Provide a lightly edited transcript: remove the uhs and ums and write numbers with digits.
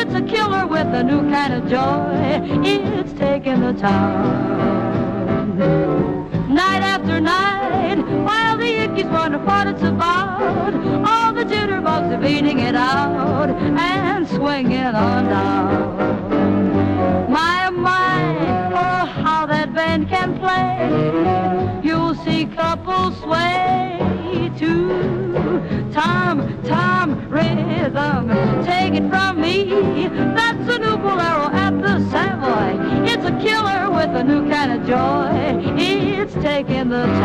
It's a killer with a new kind of joy. It's taking the town. Night after night, while the Yankees wonder what it's about, all the jitterbugs are beating it out and swinging on down. My, oh my, oh how that band can play. You'll see couples sway to Tom, Tom rhythm. Take it from me, that's a new bolero at the Savoy. It's a killer with a new kind of joy. It's taking the